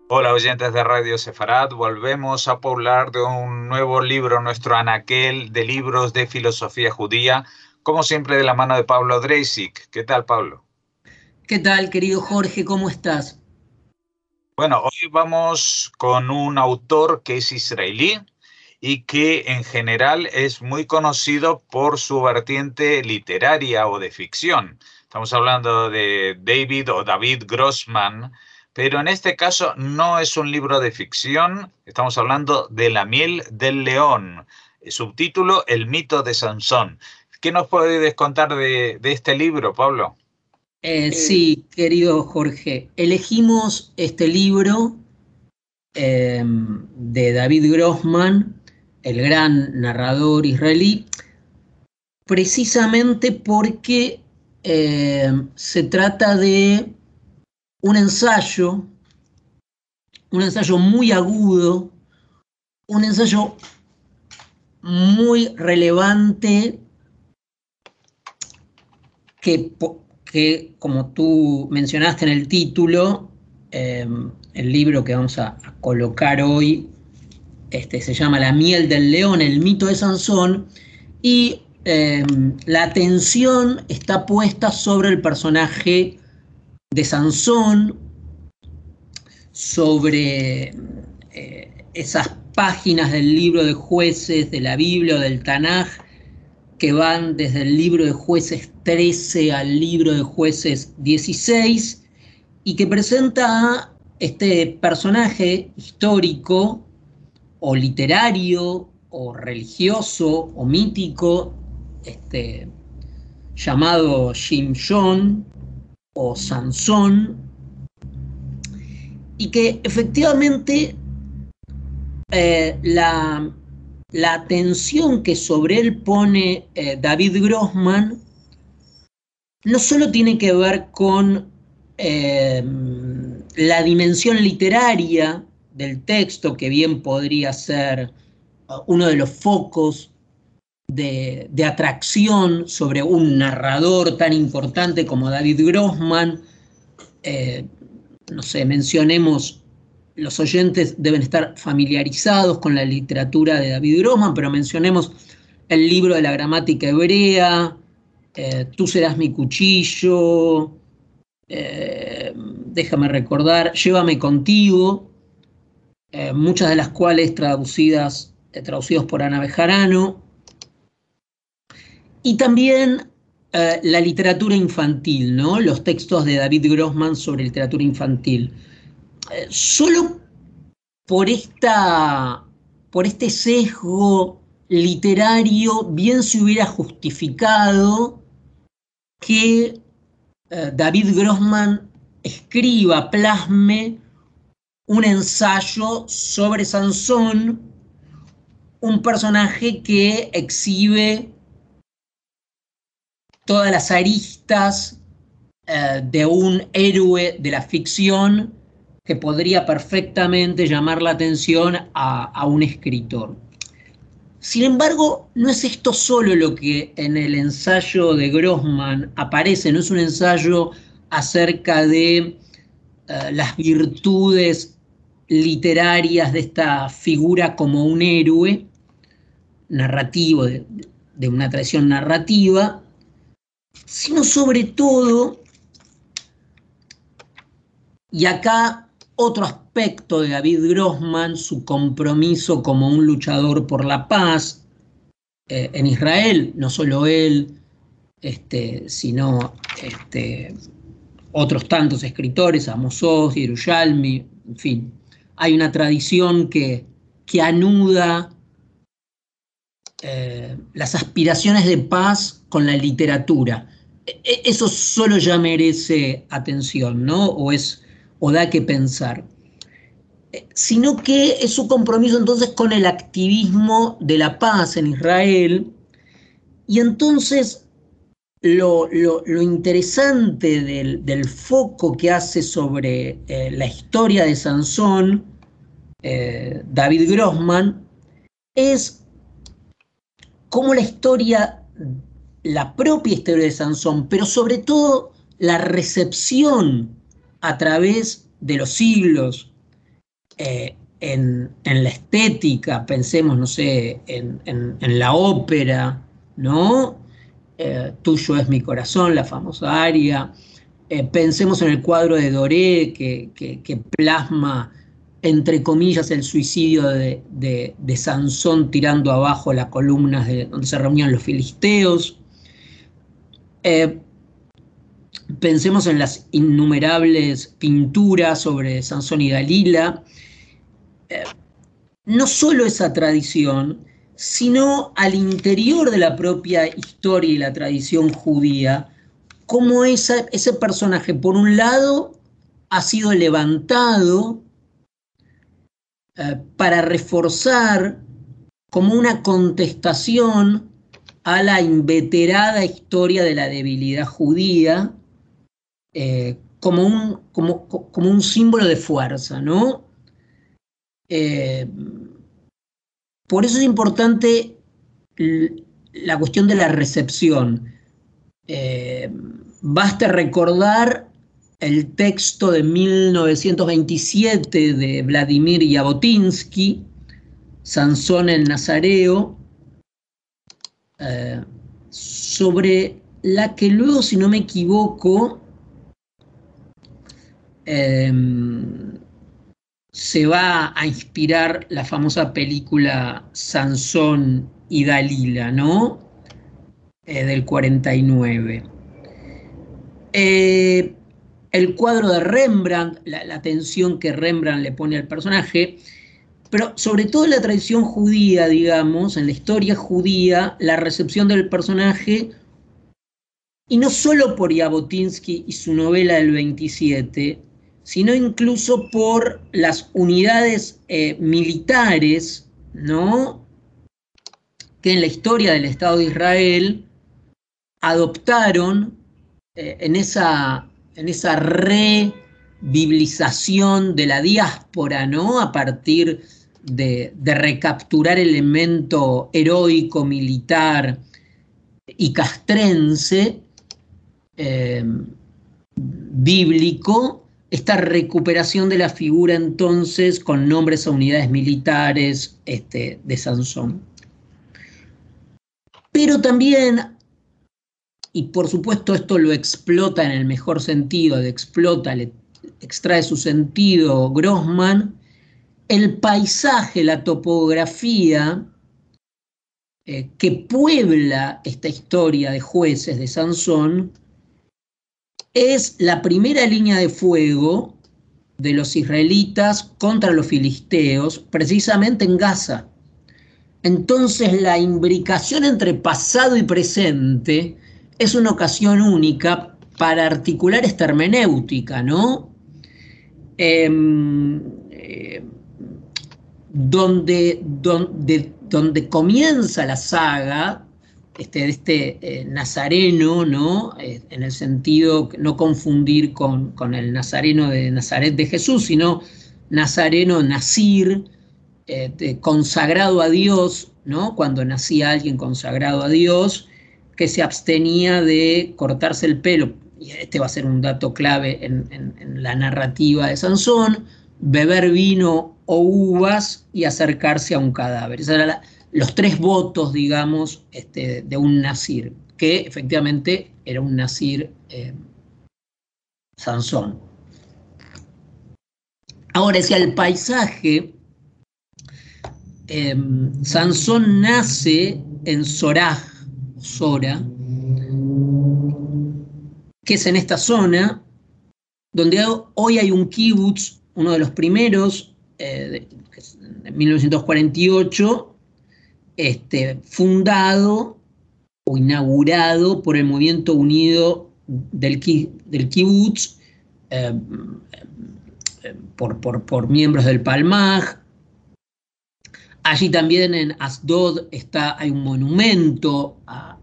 Hola oyentes de Radio Sefarad, volvemos a poblar de un nuevo libro, nuestro anaquel de libros de filosofía judía, como siempre de la mano de Pablo Dreisig. ¿Qué tal, Pablo? ¿Qué tal, querido Jorge? ¿Cómo estás? Bueno, hoy vamos con un autor que es israelí y que en general es muy conocido por su vertiente literaria o de ficción. Estamos hablando de David o David Grossman, pero en este caso no es un libro de ficción, estamos hablando de La miel del león, subtítulo El mito de Sansón. ¿Qué nos puedes contar de este libro, Pablo? Sí, querido Jorge, elegimos este libro de David Grossman, el gran narrador israelí, precisamente porque se trata de un ensayo, un ensayo muy agudo, un ensayo muy relevante que, como tú mencionaste en el título, eh, el libro que vamos a colocar hoy se llama La miel del león, el mito de Sansón, y la atención está puesta sobre el personaje de Sansón, sobre esas páginas del libro de jueces, de la Biblia o del Tanaj, que van desde el libro de jueces 13 al libro de jueces 16 y que presenta a este personaje histórico o literario o religioso o mítico llamado Shimshon o Sansón, y que efectivamente la atención que sobre él pone David Grossman no solo tiene que ver con eh, la literaria del texto, que bien podría ser uno de los focos de atracción sobre un narrador tan importante como David Grossman. eh, no sé, mencionemos, los oyentes deben estar familiarizados con la literatura de David Grossman, pero mencionemos el libro de la gramática hebrea, Tú serás mi cuchillo, déjame recordar, Llévame contigo, muchas de las cuales traducidos por Ana Bejarano, y también la literatura infantil, ¿no? Los textos de David Grossman sobre literatura infantil. Solo por, por este sesgo literario, bien se hubiera justificado que David Grossman escriba, plasme un ensayo sobre Sansón, un personaje que exhibe todas las aristas de un héroe de la ficción que podría perfectamente llamar la atención a un escritor. Sin embargo, no es esto solo lo que en el ensayo de Grossman aparece, no es un ensayo acerca de las virtudes literarias de esta figura como un héroe narrativo, de una tradición narrativa, sino sobre todo, y acá otro aspecto de David Grossman, su compromiso como un luchador por la paz en Israel, no solo él, sino otros tantos escritores, Amos Oz, Yerushalmi, en fin. Hay una tradición que anuda las aspiraciones de paz con la literatura. Eso solo ya merece atención, ¿no? O da que pensar. Sino que es su compromiso entonces con el activismo de la paz en Israel. Y entonces lo interesante del foco que hace sobre la historia de Sansón, David Grossman, es cómo la propia historia de Sansón, pero sobre todo la recepción a través de los siglos en la estética, pensemos, no sé, en la ópera, ¿no? Tuyo es mi corazón, la famosa aria. Pensemos en el cuadro de Doré que plasma, entre comillas, el suicidio de Sansón tirando abajo las columnas donde se reunían los filisteos. Pensemos en las innumerables pinturas sobre Sansón y Dalila. No solo esa tradición, sino al interior de la propia historia y la tradición judía, cómo ese personaje, por un lado, ha sido levantado para reforzar como una contestación a la inveterada historia de la debilidad judía, como un símbolo de fuerza, ¿no? Por eso es importante la cuestión de la recepción. Basta recordar el texto de 1927 de Vladimir Jabotinsky, Sansón el Nazareo, sobre la que luego, si no me equivoco, se va a inspirar la famosa película Sansón y Dalila, ¿no? Del 49. El cuadro de Rembrandt, la atención que Rembrandt le pone al personaje, pero sobre todo en la tradición judía, digamos, en la historia judía, la recepción del personaje, y no solo por Jabotinsky y su novela del 27, sino incluso por las unidades militares, ¿no?, que en la historia del Estado de Israel adoptaron en esa rebiblización de la diáspora, ¿no?, a partir de recapturar el elemento heroico, militar y castrense, bíblico, esta recuperación de la figura entonces con nombres a unidades militares de Sansón. Pero también, y por supuesto esto lo explota en el mejor sentido, le extrae su sentido Grossman, el paisaje, la topografía que puebla esta historia de jueces de Sansón es la primera línea de fuego de los israelitas contra los filisteos, precisamente en Gaza. Entonces la imbricación entre pasado y presente es una ocasión única para articular esta hermenéutica, ¿no? Donde comienza la saga nazareno, ¿no? En el sentido, no confundir con el nazareno de Nazaret de Jesús, sino nazareno, nazir, consagrado a Dios, ¿no? Cuando nacía alguien consagrado a Dios, que se abstenía de cortarse el pelo, y este va a ser un dato clave en la narrativa de Sansón, beber vino o uvas y acercarse a un cadáver. Esos eran los tres votos, digamos, de un nazir, que efectivamente era un nazir Sansón. Ahora, si al paisaje, Sansón nace en Sora, que es en esta zona, donde hoy hay un kibutz, uno de los primeros, de 1948, fundado o inaugurado por el Movimiento Unido del kibutz, por miembros del Palmaj. Allí también en Asdod hay un monumento a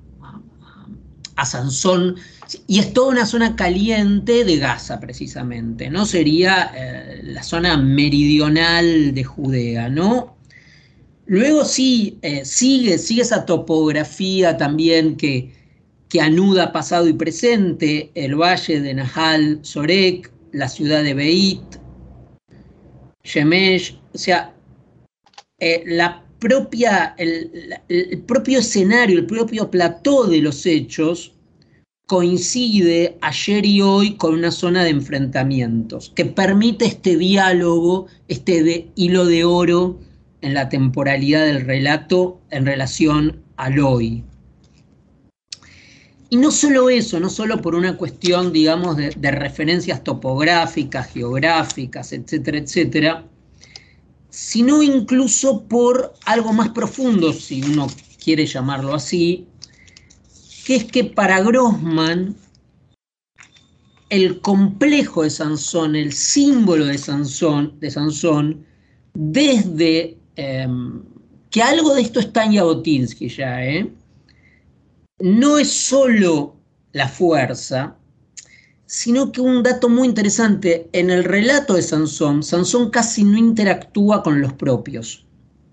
Sansón, y es toda una zona caliente de Gaza, precisamente, ¿no? Sería la zona meridional de Judea, ¿no? Luego sí, sigue esa topografía también que anuda pasado y presente, el valle de Nahal Sorek, la ciudad de Beit, Shemesh, o sea, el propio escenario, el propio plató de los hechos coincide ayer y hoy con una zona de enfrentamientos que permite este diálogo, este hilo de oro en la temporalidad del relato en relación al hoy. Y no solo eso, no solo por una cuestión, digamos, de referencias topográficas, geográficas, etcétera, etcétera, sino incluso por algo más profundo, si uno quiere llamarlo así, que es que para Grossman el complejo de Sansón, el símbolo de Sansón desde que algo de esto está en Jabotinsky ya, no es solo la fuerza, sino que un dato muy interesante, en el relato de Sansón, Sansón casi no interactúa con los propios.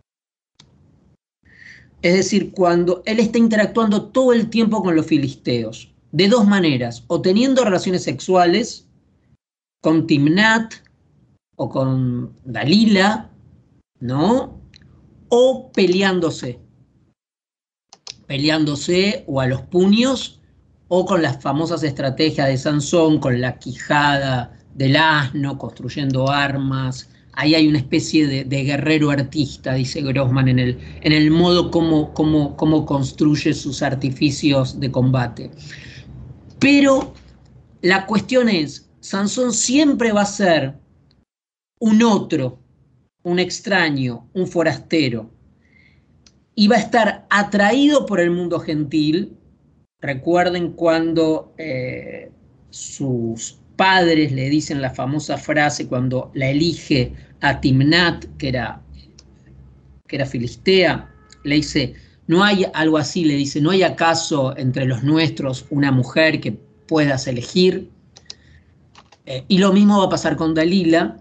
Es decir, cuando él está interactuando todo el tiempo con los filisteos, de dos maneras, o teniendo relaciones sexuales con Timnat o con Dalila, ¿no? O peleándose o a los puños, o con las famosas estrategias de Sansón, con la quijada del asno, construyendo armas. Ahí hay una especie de guerrero artista, dice Grossman, en el modo como construye sus artificios de combate. Pero la cuestión es, Sansón siempre va a ser un otro, un extraño, un forastero, y va a estar atraído por el mundo gentil. Recuerden cuando sus padres le dicen la famosa frase cuando la elige a Timnat, que era filistea, le dice, no hay algo así, le dice, ¿no hay acaso entre los nuestros una mujer que puedas elegir? Y lo mismo va a pasar con Dalila.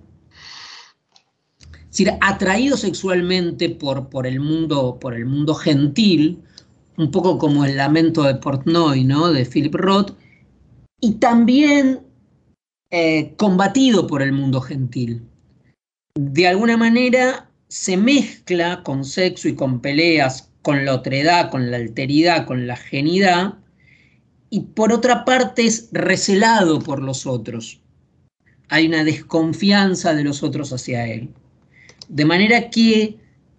Es decir, atraído sexualmente por el mundo gentil, un poco como el lamento de Portnoy, ¿no? De Philip Roth, y también combatido por el mundo gentil. De alguna manera se mezcla con sexo y con peleas, con la otredad, con la alteridad, con la genidad, y por otra parte es recelado por los otros. Hay una desconfianza de los otros hacia él. De manera que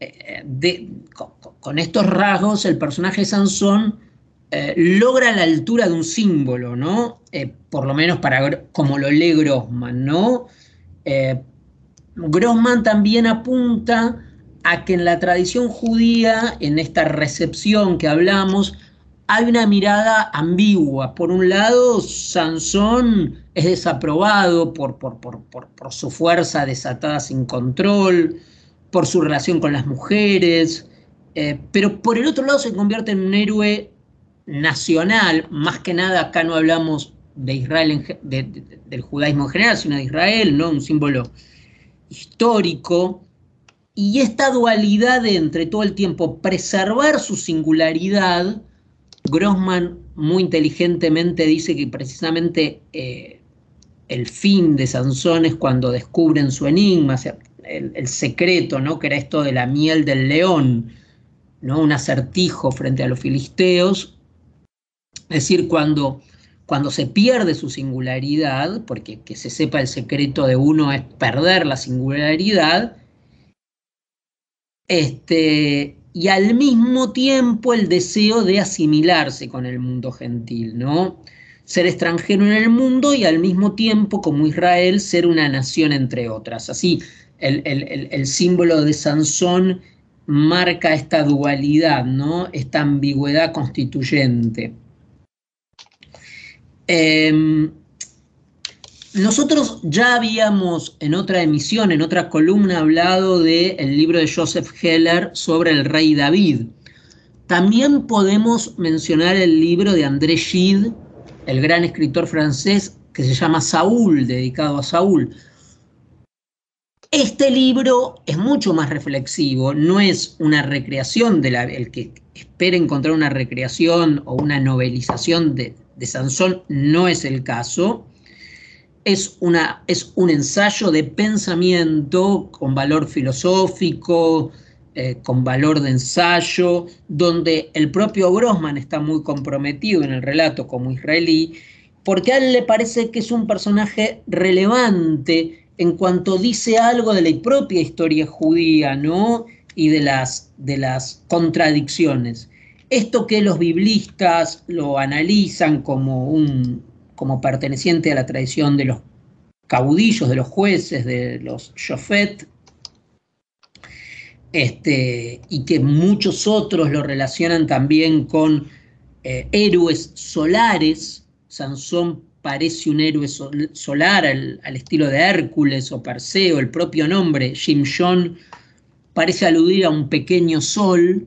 con estos rasgos el personaje de Sansón logra la altura de un símbolo, ¿no? Por lo menos como lo lee Grossman, ¿no? Grossman también apunta a que en la tradición judía, en esta recepción que hablamos, hay una mirada ambigua. Por un lado, Sansón es desaprobado por su fuerza desatada sin control, por su relación con las mujeres, pero por el otro lado se convierte en un héroe nacional. Más que nada acá no hablamos de Israel, del judaísmo en general, sino de Israel, ¿no? Un símbolo histórico. Y esta dualidad de entre todo el tiempo preservar su singularidad, Grossman muy inteligentemente dice que precisamente el fin de Sansón es cuando descubren su enigma, o sea, el secreto, ¿no? Que era esto de la miel del león, ¿no? Un acertijo frente a los filisteos. Es decir, cuando se pierde su singularidad, porque que se sepa el secreto de uno es perder la singularidad, y al mismo tiempo el deseo de asimilarse con el mundo gentil, ¿no? Ser extranjero en el mundo y al mismo tiempo, como Israel, ser una nación entre otras. Así, el símbolo de Sansón marca esta dualidad, ¿no? Esta ambigüedad constituyente. Nosotros ya habíamos en otra emisión, en otra columna, hablado del libro de Joseph Heller sobre el rey David. También podemos mencionar el libro de André Gide, el gran escritor francés, que se llama Saúl, dedicado a Saúl. Este libro es mucho más reflexivo, no es una recreación el que espera encontrar una recreación o una novelización de Sansón, no es el caso. es un ensayo de pensamiento con valor filosófico, con valor de ensayo, donde el propio Grossman está muy comprometido en el relato como israelí, porque a él le parece que es un personaje relevante en cuanto dice algo de la propia historia judía, ¿no? Y de las contradicciones. Esto que los biblistas lo analizan como perteneciente a la tradición de los caudillos, de los jueces, de los shofet, y que muchos otros lo relacionan también con héroes solares. Sansón parece un héroe solar al estilo de Hércules o Perseo, el propio nombre, Shimshon, parece aludir a un pequeño sol,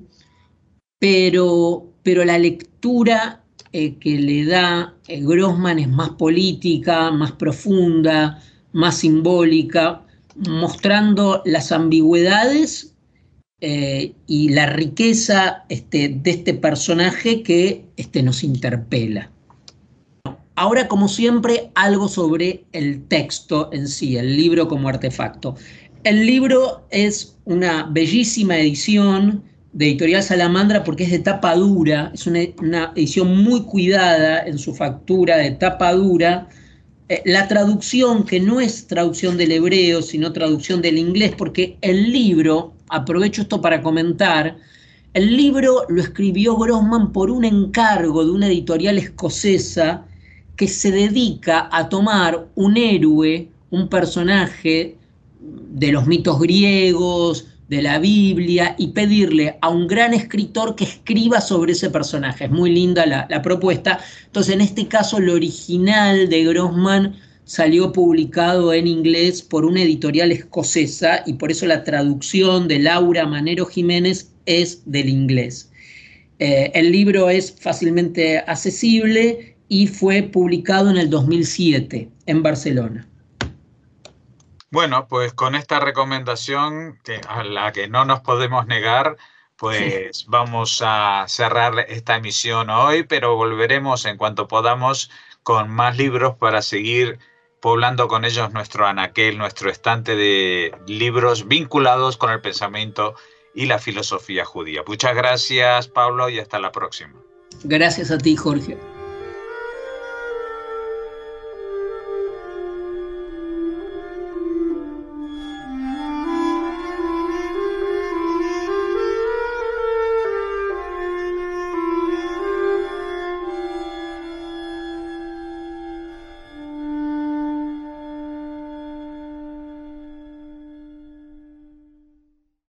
pero la lectura que le da Grossman es más política, más profunda, más simbólica, mostrando las ambigüedades y la riqueza de este personaje que nos interpela. Ahora, como siempre, algo sobre el texto en sí, el libro como artefacto. El libro es una bellísima edición de Editorial Salamandra porque es de tapa dura, es una edición muy cuidada en su factura de tapa dura. La traducción, que no es traducción del hebreo, sino traducción del inglés, porque el libro, aprovecho esto para comentar, el libro lo escribió Grossman por un encargo de una editorial escocesa que se dedica a tomar un héroe, un personaje de los mitos griegos, de la Biblia, y pedirle a un gran escritor que escriba sobre ese personaje. Es muy linda la propuesta. Entonces, en este caso, el original de Grossman salió publicado en inglés por una editorial escocesa y por eso la traducción de Laura Manero Jiménez es del inglés. El libro es fácilmente accesible y fue publicado en el 2007 en Barcelona. Bueno, pues con esta recomendación, a la que no nos podemos negar, pues vamos a cerrar esta emisión hoy, pero volveremos en cuanto podamos con más libros para seguir poblando con ellos nuestro anaquel, nuestro estante de libros vinculados con el pensamiento y la filosofía judía. Muchas gracias, Pablo, y hasta la próxima. Gracias a ti, Jorge.